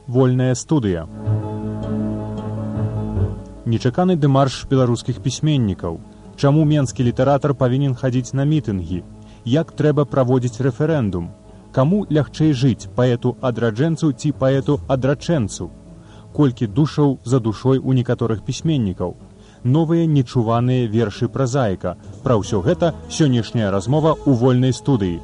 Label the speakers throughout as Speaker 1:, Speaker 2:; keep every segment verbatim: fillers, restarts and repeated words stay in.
Speaker 1: Вольная студыя. Нечаканы дэмарш беларускіх пісьменнікаў. Чаму менскі літаратар павінен хадзіць на мітынгі? Як трэба праводзіць рэферэндум? Каму лягчэй жыць, паэту-адраджэнцу ці паэту-адрачэнцу? Колькі душаў за душой у некаторых пісьменнікаў? Новыя нечуваныя вершы празаіка. Пра ўсё гэта сённяшняя размова ў вольнай студыі.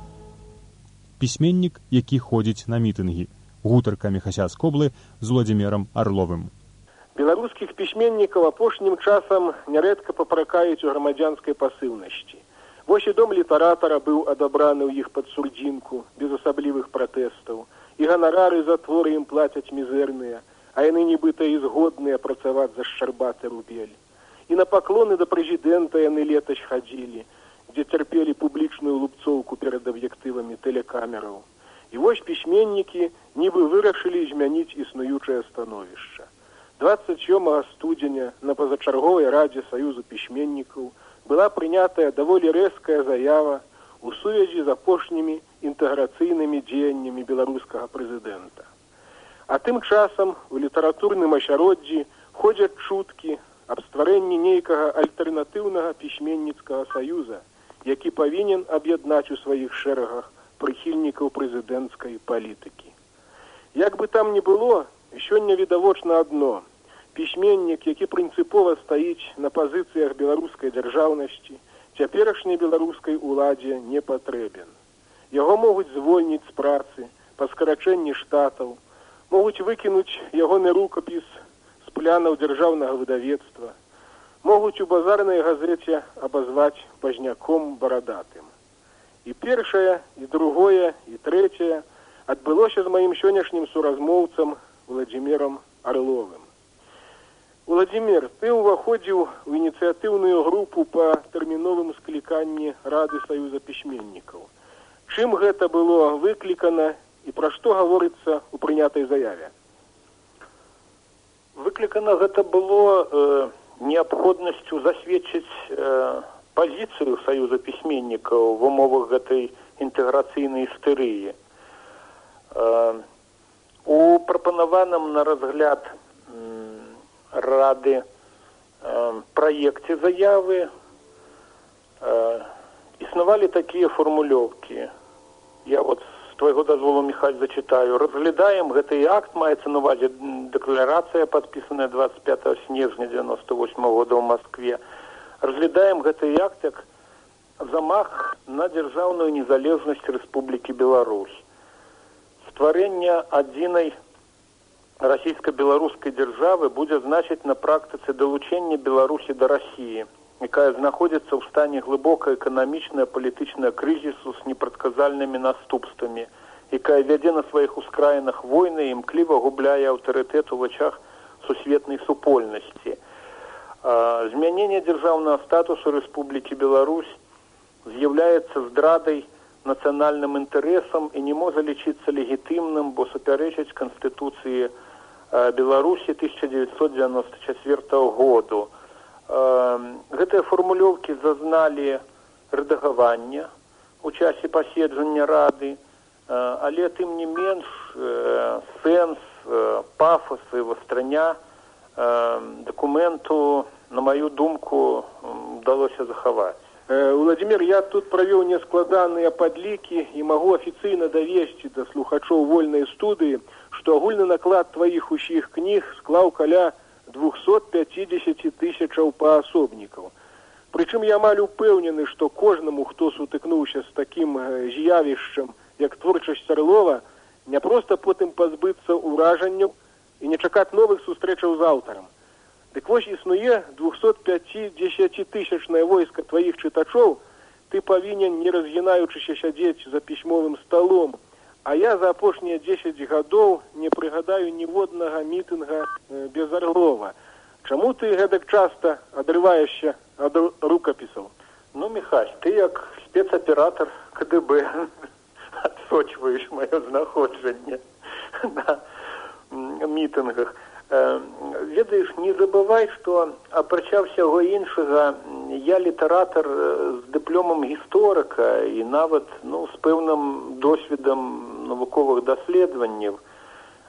Speaker 1: Пісьменнік, які ходзіць на мітынгі. Гутарка Міхася з Коблы з Владзімірам Арловым.
Speaker 2: Беларускіх пісьменнікаў апошнім часам нярэдка папракаюць у грамадзянскай пасыўнасці. Вось і дом літаратара быў адабраны ў іх пад сурдзінку, без асаблівых пратэстаў, і ганарары за творы ім плацяць мізэрныя, а яны нібыта і згодныя працаваць за шчарбаты рубель. І на паклоны да прэзідэнта яны летась хадзілі, дзе цярпелі публічную лупцоўку перад аб'ектывамі тэлекамераў. І вось пісьменнікі нібы вырашылі змяніць існуючае становішча. дваццаць сёмага студзеня на пазачарговай радзе Саюзу пісьменнікаў была прынятая даволі рэзкая заява ў сувязі з апошнімі інтэграцыйнымі дзеяннямі беларускага прэзідэнта. А тым часам у літаратурным асяроддзі ходзяць чуткі аб стварэнні нейкага альтэрнатыўнага пісьменніцкага саюза, які павінен аб'яднаць у сваіх шэрагах прыхільнікаў прэзідэнцкай палітыкі. Як бы там ні было, сёння відавочна адно. Пісьменнік, які прынцыпова стаіць на пазіцыях беларускай дзяржаўнасці, цяперашняй беларускай уладзе не патрэбен. Яго могуць звольніць з працы, па скарачэнні штатаў, могуць выкінуць ягоны рукапіс з планаў дзяржаўнага выдавецтва, могуць у базарнай газеце абазваць пазняком барадатым. І першае, і другое, і трэцяе адбылося з маім сённяшнім суразмоўцам Владзімірам Арловым. Владзімір, ты ўваходзіў у ініцыятыўную групу па тэрміновым скліканні Рады Саюза пісьменнікаў. Чым гэта было выклікана і пра што гаворыцца ў прынятай заяве?
Speaker 3: Выклікана гэта было э, неабходнасцю засведчыць э, пазіцыю Саюза пісьменнікаў в умовах гэтай інтэграцыйнай істэрыі. Э, у прапанаваным на разгляд м, Рады э, праекце заявы э, існавалі такія фармулёўкі. Я вот з твайго дазволу, Міхась, зачытаю. Разглядаем гэты акт, маецца на увазе дэкларацыя, падпісаная двадцать пятого снежня девяносто восьмого года ў Маскве. Разглядаем гэты акт як замах на дзяржаўную незалежнасць Рэспублікі Беларусь. Стварэнне адзінай расійска-беларускай дзяржавы будзе значыць на практыцы далучэння Беларусі да Расіі, якая знаходзіцца ў стане глыбокай эканамічнага палітычнага крызісу з непрадказальнымі наступствамі, якая вядзе на сваіх ускраінах войны і імкліва губляе аўтарытэт у вачах сусветнай супольнасці. Змяненне дзяржаўнага статусу Рэспублікі Беларусь з'яўляецца здрадай нацыянальным інтарэсам і не можа лічыцца легітымным, бо супярэчыць Канстытуцыі Беларусі тысяча девятьсот девяносто четвёртого году. Гэтыя фармулёўкі зазналі рэдагавання у часе паседжання Рады, але тым не менш сэнс, пафос і вастраня дакументу, на маю думку, удалося захаваць.
Speaker 2: Владзімір, я тут правёў нескладаныя падлікі і магу афіцыйна давесці да слухачоў вольнай студыі, што агульны наклад тваіх усіх кніг склаў каля двухсот пятидесяти тысячаў паасобнікаў. Прычым я амаль упэўнены, што кожнаму, хто сутыкнуўся з такім з'явішчам, як творчасць Арлова, не проста потым пазбыцца ўражанняў і не чакаць новых сустрэчаў з аўтарам. Дык вось існуе двухсотпятидесятитысячнае войска тваіх чытачоў, ты павінен, не разгінаючыся, сядзець за пісьмовым сталом, а я за апошнія дзесяць гадоў не прыгадаю ніводнага мітынга без Арлова. Чаму ты гэтак часта адрываешся ад рукапісаў?
Speaker 3: Ну, Міхась, ты як спецаператар ка дэ бэ адсочваеш маё знаходжанне на мітынгах. Ведаеш, не забывай, што апрача ўсяго іншага, я літаратар з дыпломам гісторыка і нават ну, з пэўным досведам навуковых даследаванняў.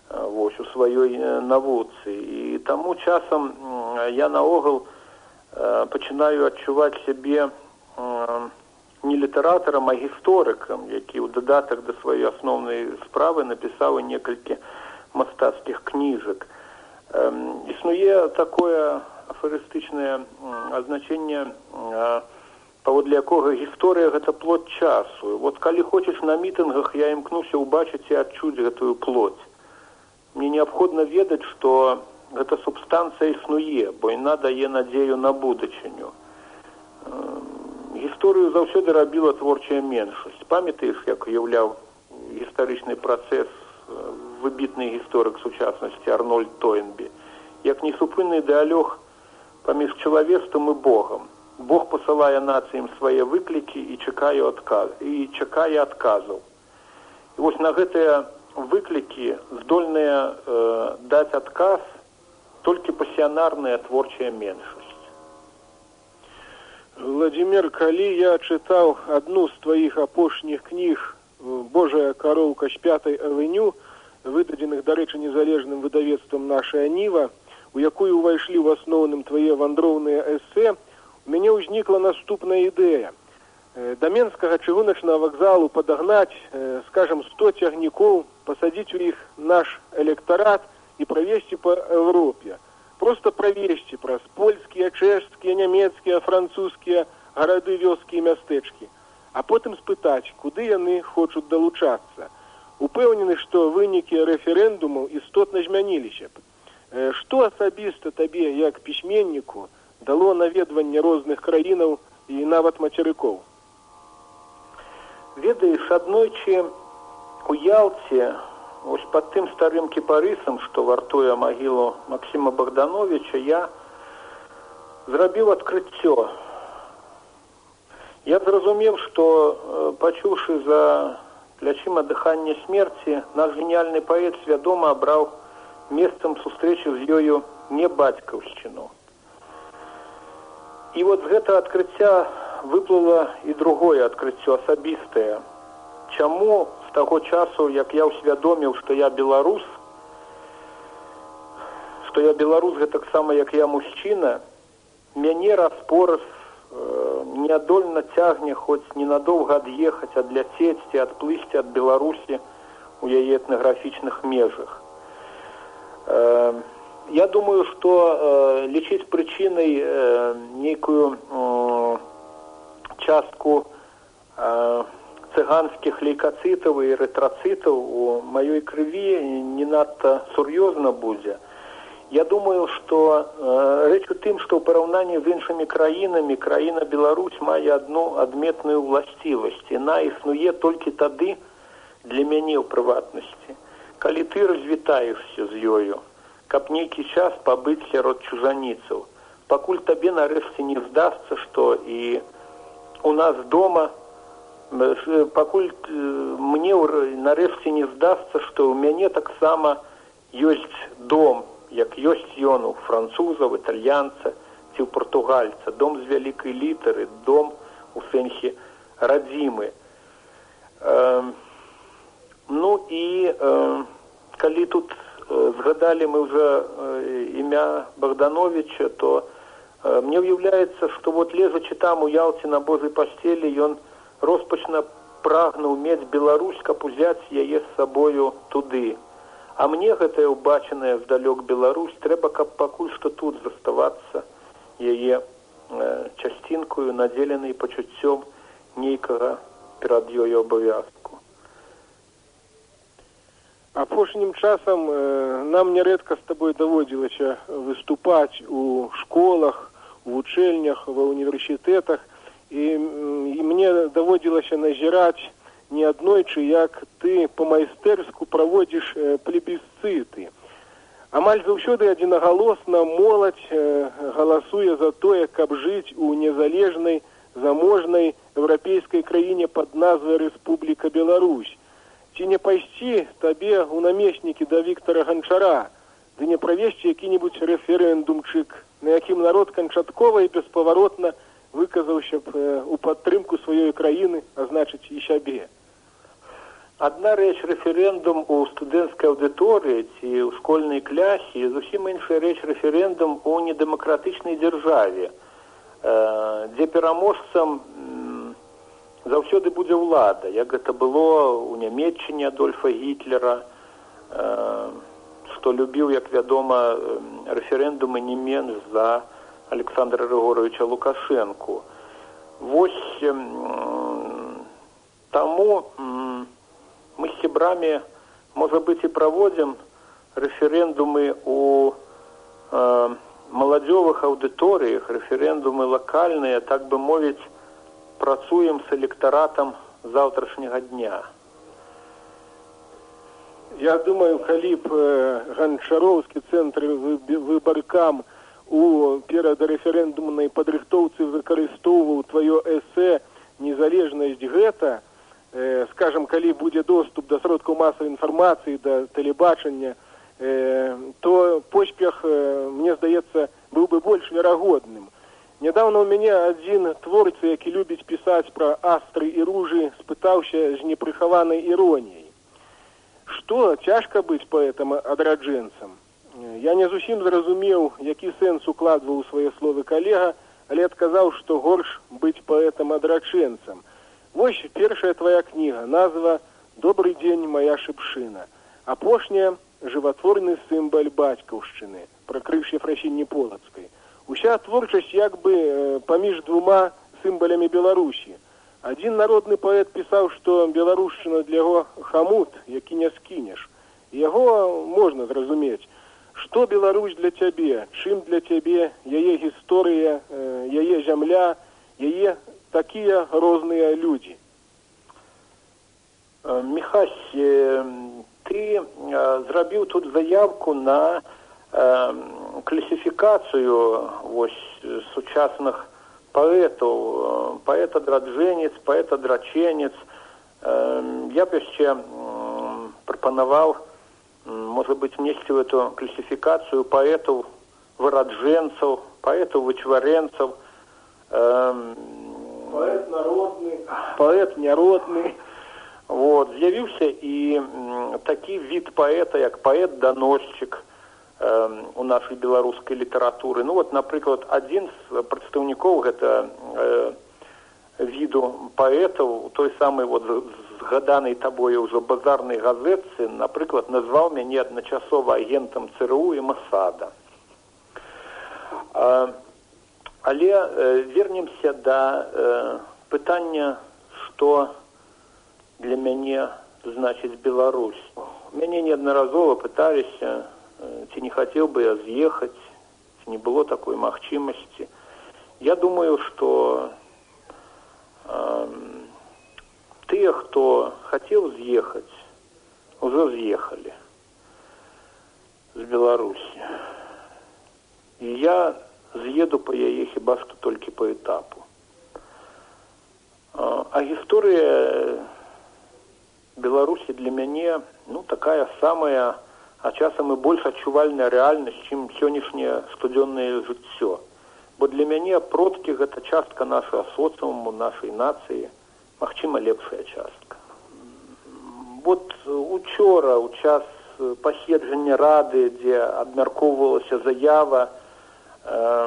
Speaker 3: вось, у сваёй навуцы. І таму часам я наогул пачынаю адчуваць сябе не літаратарам, а гісторыкам, які ў дадатак да сваёй асноўнай справы напісаў некалькі мастацкіх кніжак. Існуе такое афарыстычнае азначэнне, паводле якога гісторыя гэта плод часу. Вот калі хочаш на мітынгах, я імкнуся ўбачыць і адчуць гэтую плоть. Мне неабходна ведаць, што гэта субстанцыя існуе, бо яна дае надзею на будучыню. Гісторыю заўсёды рабіла творчая меншасць. Памятаеш, як уяўляў гістарычны працэс выбітны гісторык сучаснасці Арнольд Тойнбі? Як несупынны дыалог паміж чалавецтвам і Богам. Бог пасылае нацыям свае выклікі і чакае адказ, і чакае адказаў. І вось на гэтыя выклікі здольныя э, даць адказ толькі пасіянарная творчая меншасць.
Speaker 2: Владимир, калі я чытаў адну з тваіх апошніх кніг «Божая кароўка з пятай авеню», выдадзеных, дарэчы, незалежным выдавецтвам «Наша Ніва», у якую ўвайшлі ў асноўным твае вандроўныя эсэ, у мяне ўзнікла наступная ідэя. Да Менскага чыгуначнага вакзалу падагнаць, скажем, сто цягнікоў, пасадзіць у іх наш электарат і правесці па Европе. Просто правесці праз польскія, чэшскія, нямецкія, французскія гарады, вёскі і мястэчкі. А потым спытаць, куды яны хочуць далучацца. Упэўнены, што вынікі рэферэндумаў істотна змяніліся б. Што асабіста табе, як пісьменніку, дало наведванне розных краінаў і нават мацерыкоў?
Speaker 3: Ведаеш, аднойчы у Ялце, ось пад тым старым кіпарысам, што вартуе магілу Максіма Богдановича, я зрабіў адкрыццё. Я зразумеў, што, пачуўшы за плячыма дыхання смерці, наш геніяльны паэт свядома абраў месцам сустрэчы з ёю не бацькаўшчыну. І вот з гэтага адкрыцця выплыла і другое адкрыццё, асабістае. Чаму з таго часу, як я ўсвядоміў, што я беларус, што я беларус гэтаксама, як я мужчына, мяне раз-пораз э, неадольна цягне хоць ненадоўга ад'ехаць, адляцець ці адплысці ад Беларусі у яе этнаграфічных межах. Э, Я думаю, што э, лічыць прычынай э, нейкую э, частку э, цыганскіх лейкацытаў і эрытрацытаў у маёй крыві не надта сур'ёзна будзе. Я думаю, што э, рэч у тым, што ў параўнанні з іншымі краінамі краіна Беларусь мае адну адметную ўласцівасць. Яна існуе толькі тады для мяне ў прыватнасці, калі ты развітаешся з ёю, каб нейкі час пабыць сярод чужаніцаў, пакуль табе нарэшце не здасца, што і у нас дома, пакуль мне нарэшце не здасца, што ў мяне таксама ёсць дом, як ёсць ён у французаў, італьянца ці ў партугальца, дом з вялікай літары, дом у сэнсе радзімы. Э, ну і э, калі тут згадалі мы ўжо імя Богдановича, то э, мне ўяўляецца, што вот лежачы там у Ялце на Божай пасцелі, ён роспачна прагнуў мець Беларусь, каб узяць яе з сабою туды. А мне гэтая ўбачаная здалёк Беларусь трэба, каб пакуль што тут заставацца яе э, часцінкою, надзеленай пачуццём нейкага перад ёю абавязку.
Speaker 2: Апошнім часам э, нам нярэдка з табой даводзілася выступаць у школах, у вучэльнях, ва універсітэтах, і, і мне даводзілася назіраць не аднойчы, як ты па-майстэрску праводзіш э, плебісцыты. Амаль заўсёды адзінагалосна моладзь э, галасуе за тое, каб жыць у незалежнай, заможнай еўрапейскай краіне пад назвай Рэспубліка Беларусь. Ці не пайсці табе ў намеснікі да Віктара Ганчара, ды не правесці які-небудзь рэферэндумчык, на якім народ канчаткова і беспаваротна выказаўся б у падтрымку сваёй краіны, а значыць і сябе.
Speaker 3: Адна рэч рэферэндум у студэнцкай аўдыторыі ці ў школьнай клясе, і зусім іншая рэч рэферэндум у недэмакратычнай дзяржаве, дзе пераможцам заўсёды будзе ўлада, як гэта было ў Нямецчыне Адольфа Гітлера, што любіў, як вядома, рэферэндумы не менш за Александра Григоровича Лукашэнку. Вось таму мы з сябрамі, можа быць, і праводзім рэферэндумы у э, маладзёвых аўдыторыях, рэферэндумы лакальныя, так бы мовіць, працуем з электаратам заўтрашняга дня.
Speaker 2: Я думаю, калі б ганчароўскі цэнтр выбаркам у перадарэферэндумнай падрыхтоўцы выкарыстоўваў тваё эсэ «Незалежнасць гэта», э, скажем, калі будзе доступ да сродкаў масавай інфармацыі, да тэлебачання, э, то поспех, э, мне здаецца, быў бы больш верагодным. Нядаўна ў мяне адзін творца, які любіць пісаць пра астры і ружы, спытаўся з непрыхаванай іроніяй. Што, цяжка быць паэтам-адраджэнцам? Я не зусім зразумеў, які сэнс укладваў у свае словы калега, але адказаў, што горш быць паэтам-адрачэнцам. Вось першая твая кніга, назва «Добрый дзень, моя шыпшына». Апошняя «Жыватворны сімвал бацькаўшчыны», пра крыж Ефрасіні Полацкай. Уся творчасць як бы паміж двума сімвалямі Беларусі. Адзін народны паэт пісаў, што беларушчына для яго хамут, які не скінеш. Яго можна зразумець. Што Беларусь для цябе? Чым для цябе яе гісторыя, яе зямля, яе такія розныя людзі?
Speaker 3: Міхась, ты зрабіў тут заявку на класіфікацыю вось сучасных паэтаў, паэт-адраджэнец, паэт-адрачэнец. Я б яшчэ прапанаваў, может быть, внести в эту классификацию поэтов-вырадженцев, поэтов-вычваренцев. Эм,
Speaker 2: поэт народный, поэт народный.
Speaker 3: Вот, з'явіўся і м, такі від паэта, як паэт-даносчык эм, у нашай беларускай літаратуры. Ну вот, напрыклад, адзін з прадстаўнікоў гэта э, віду паэтаў, той самы вот згаданай табою ўжо базарнай газетцы, напрыклад, назваў мяне адначасова агентам ЦРУ і Масада. А, але э, вернемся да э, пытання, што для мяне значыць Беларусь. Мяне неаднаразова пыталіся, э, ці не хацеў бы я з'ехаць, ці не было такой магчымасці. Я думаю, што э, тыя, хто хацеў з'ехаць, ужо з'ехалі з Беларусі. І я з'еду па яе хіба што толькі па этапу. А, а гісторыя Беларусі для мяне, ну, такая самая, а часам і больш адчувальная рэальнасць, чым сённяшняе штодзённае жыццё. Бо для мяне продкі гэта частка нашага соцыуму, нашай нацыі, магчыма, лепшая частка. Вот учора, у час паседжання рады, дзе абмяркоўвалася заява э,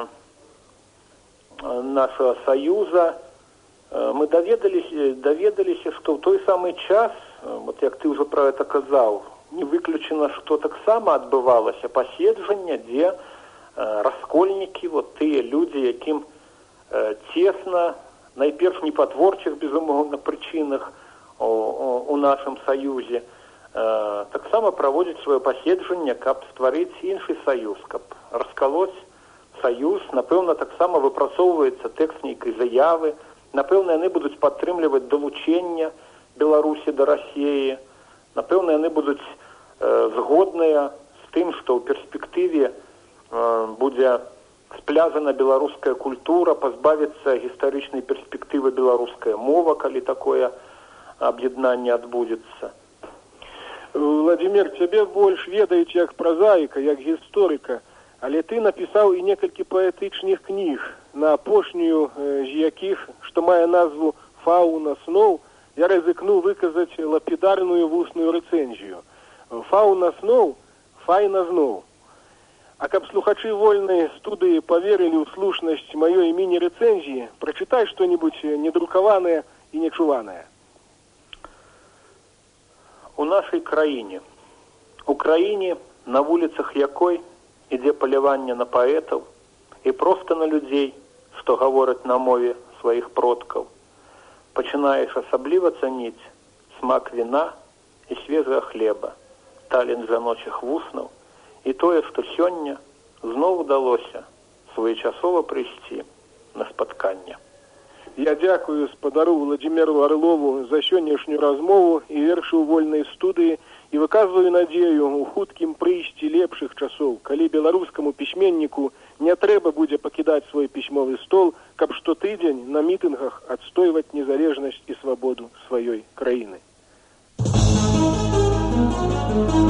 Speaker 3: нашага саюза, э, мы даведаліся, даведаліся, што ў той самы час, вот як ты ўжо пра гэта казаў, не выключана, што таксама адбывалася паседжанне, дзе э, раскольнікі, вот тыя людзі, якім э, цесна, найперш не па творчых, безумоўна, прычынах у, у, у нашым саюзе, э, таксама праводзіць сваё паседжанне, каб стварыць іншы саюз, каб раскалоць саюз. Напэўна, таксама выпрацоўваецца тэкст нейкай заявы. Напэўна, яны будуць падтрымліваць далучэнне Беларусі да Расіі. Напэўна, яны будуць э, згодныя з тым, што ў перспектыве э, будзе спляжана беларуская культура, пазбавіцца гістарычнай перспектывы беларуская мова, калі такое аб'яднанне адбудзецца.
Speaker 2: Владимир, цябе больш ведаюць як празаіка, як гісторыка, але ты напісаў і некалькі паэтычных кніг, на апошнюю з якіх, што мае назву «Фауна сноў», я рызыкну выказаць лапідарную вусную рэцэнзію. Фаўна сноў, файна зноў. А каб слухачы вольнай студыі паверылі ў слушнасць маёй міні-рэцэнзіі, прачытай што-небудзь недрукаванае і нечуванае.
Speaker 3: У нашай краіне, у краіне, на вуліцах якой ідзе паляванне на паэтаў і проста на людзей, што гавораць на мове сваіх продкаў, пачынаеш асабліва цаніць смак віна і свежага хлеба, талент жаночых вуснаў, і тое, што сёння зноў удалося своечасова прыйсці на спатканне.
Speaker 2: Я дзякую спадару Владзіміру Арлову за сённяшнюю размову і вершы ў вольнай студыі і выказваю надзею ў хуткім прыйсці лепшых часоў, калі беларускаму пісьменніку не трэба будзе пакідаць свой пісьмовы стол, каб штотыдзень на мітынгах адстойваць незалежнасць і свабоду сваёй краіны.